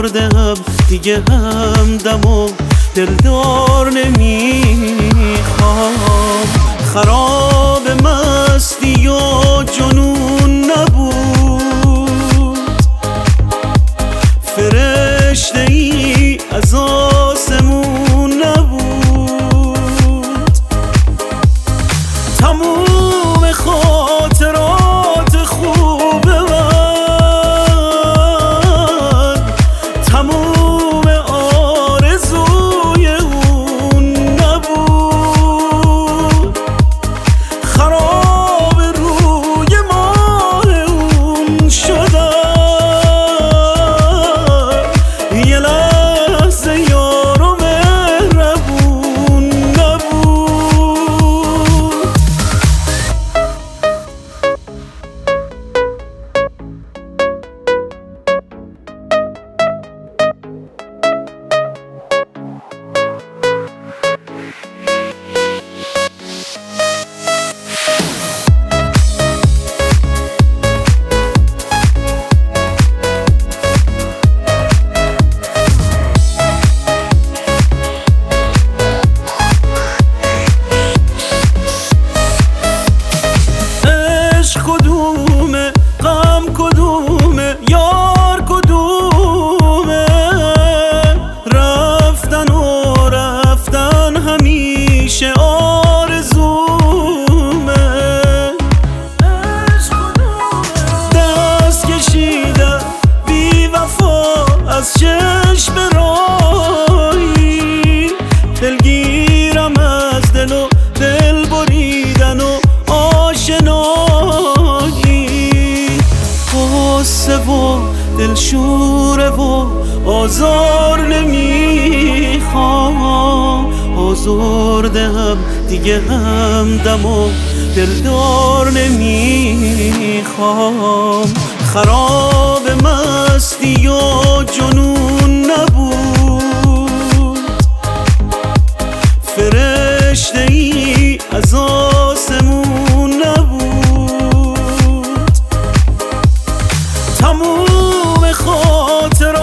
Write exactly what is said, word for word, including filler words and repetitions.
آزردم دیگه همدم و دلدار نمیخوام. خراب مستی و جنون نبود، فرشته ای از آسمون نبود. تموم خاطرات خوب من، تموم آرزوی اون نبود. خراب روی ماه اون شدم، یه لحظه یار و مهربون نبود. کدومه غم کدومه یار کدومه، رفتن و رفتن همیشه آرزومه. عشق کدومه دست کشیدن بی وفا از چشم راهی، دلگیرم از دل و دل بریدن و آشنایی. غصه و دلشوره و آزار نمیخوام، آزرده هم دیگه همدم و دلدار نمیخوام. خراب مستی و جنون نبود، فرشته ای از آسمون نبود. تموم خاطرات